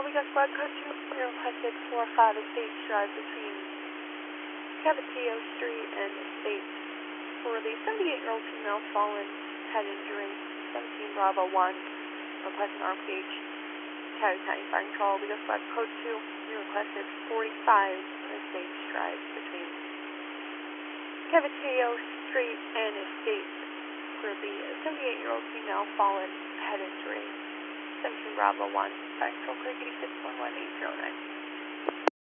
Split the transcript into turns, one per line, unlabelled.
we got squad code 2, requested 45 Estates Drive between Cavatillo Street and Estates for the 78-year-old female fallen, head injury, 17 Bravo 1, requesting RPH, Coweta County Fire Control. We got squad code 2, we requested 45 Estates Drive between Cavatillo Street and Estates for the 78-year-old female fallen, head injury, 17 Bravo 1, Fire Control, clear 8611 809.